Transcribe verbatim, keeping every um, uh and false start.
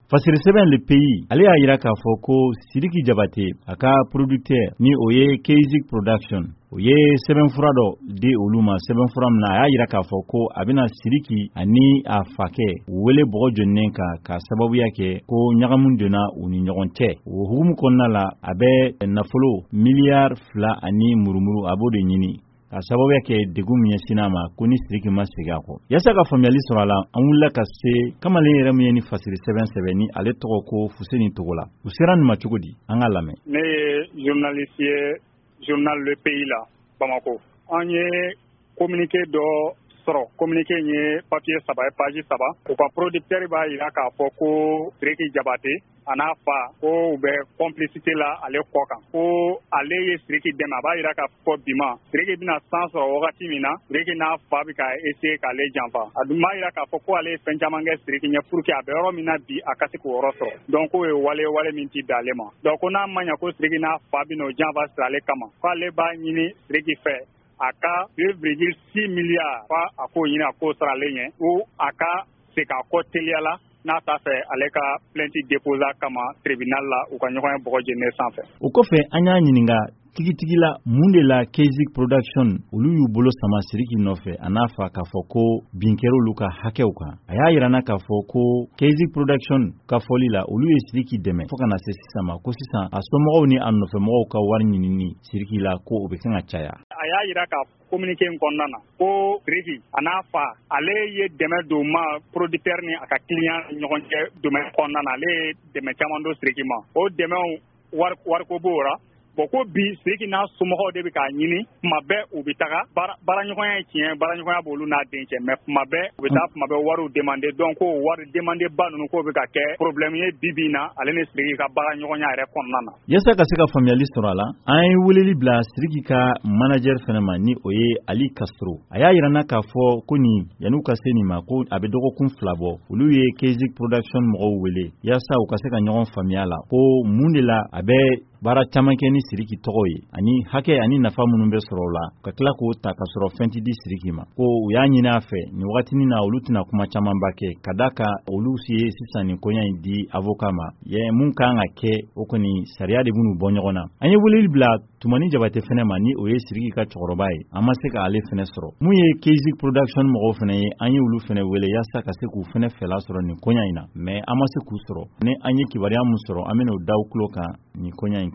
Fasiri sɛbɛn le pays ale y'a yira k'a fɔ ko Sidiki Jabate a ka producteur ni o ye Keizik Production o ye sɛbɛnfura dɔ di olu ma sɛbɛnfura min na a y'a yira k'a fɔ ko a bɛna Sidiki ani a fakɛ wele bɔgɔ jɔnnen kan ka sababuya kɛ ko ɲagamu donna u ni ɲɔgɔn cɛ o hukumu kɔnɔna la a bɛ nafolo miliyari fila ani murumuru a b'o de ɲini ka sababuya kɛ degun min ɲɛsin a ma ko ni Sidiki ma segin a kɔ. Yasa ka faamuyali sɔrɔ a la an wulila ka se kamalen yɛrɛ min ye ni fasiri sɛbɛn sɛbɛn ni ale tɔgɔ ko Fuseni Togola u sera nin ma cogo di an ka lamɛn. Ne ye journaliste ye journal Le Pays la Bamako. An ye communiqué dɔ sɔrɔ communiqué in ye papier saba ye page saba u ka producteur b'a yira k'a fɔ ko Sidiki Jabate a n'a fa ko u bɛ complicité la ale kɔ kan ko ale ye Sidiki dɛmɛ a b'a yira k'a fɔ bi ma Sidiki bɛna san sɔrɔ wagati min na Sidiki n'a fa bɛ ka essayer k'ale janfa a dun b'a yira k'a fɔ ko ale ye fɛn caman kɛ Sidiki ɲɛ pour que a bɛ yɔrɔ min na bi a ka se k'o yɔrɔ sɔrɔ donc o ye wale wale min ti bɛn ale ma donc ko n'a ma ɲɛ ko Sidiki n'a fa bɛna o janfa sira ale kama k'ale b'a ɲini Sidiki fɛ a ka deux virgule six milliards fa a k'o ɲini a k'o sara ale ɲɛ ou a ka se k'a kɔ teliya la n'a t'a fɛ ale ka plainte déposa kama tribunal la u ka ɲɔgɔn ye bɔgɔ jeni sanfɛ. O kɔfɛ an y'a ɲininka tigitigi la mun de la Keizik Production olu y'u bolo sama Sidiki nɔfɛ a n'a fa k'a fɔ ko bin kɛr'olu ka hakɛw kan a y'a yirana k'a fɔ ko Keizik Production ka fɔli la olu ye Sidiki dɛmɛ fo ka na se sisan ma ko sisan a somɔgɔw ni a nɔfɛmɔgɔw ka wari ɲinini Sidiki la ko o bɛ kan ka caya. A y'a yira ka communiqué in kɔnɔna na ko Sidiki a n'a fa ale ye dɛmɛ don ma producteur ni a ka client ni ɲɔgɔn cɛ domaine kɔnɔna na ale ye dɛmɛ caman don Sidiki ma o dɛmɛw wari wariko b'o la bon ko bi Sidiki n'a somɔgɔw de bɛ k'a ɲini kuma bɛɛ u bɛ taga baaraɲɔgɔnya ye tiɲɛ baaraɲɔgɔnya b'olu n'a den cɛ mais kuma bɛɛ u bɛ taa kuma bɛɛ wariw demander donc ko wari demander ba ninnu k'o bɛ ka kɛ problème ye bi bi in na ale ni Sidiki ka baaraɲɔgɔnya yɛrɛ kɔnɔna na. Yasa ka se ka faamuyali sɔrɔ a la an ye weleli bila Sidiki ka manager fɛnɛ ma ni o ye Ali Castro a y'a yirana k'a fɔ ko nin yan'u ka se nin ma ko a bɛ dɔgɔkun fila bɔ olu ye Keizik Production mɔgɔw wele yasa u ka se ka ɲɔgɔn faamuya la ko mun de la a bɛ baara caman kɛ ni Sidiki tɔgɔ ye ani hakɛ ani nafa minnu bɛ sɔrɔ o la ka tila k'o ta ka sɔrɔ fɛn tɛ di Sidiki ma ko u y'a ɲini a fɛ nin wagatinin na olu tɛna kuma camanba kɛ ka da ka olu ye sisan nin koɲa in di avocat ma ye mun kan ka kɛ o kɔni sariya de b'u bɔ ɲɔgɔn na an ye weleli bila Tumani Jabate fɛnɛ ma ni o ye Sidiki ka cɛkɔrɔba ye an ma se ka ale fɛnɛ sɔrɔ mun ye Keizik Production mɔgɔw fɛnɛ ye an ye olu fɛnɛ wele yasa ka se k'u fɛnɛ fɛla sɔrɔ nin koɲa in na mais an ma se k'u sɔrɔ ni an ye kibaruya mun sɔrɔ an bɛna o da u tulo kan nin koɲa in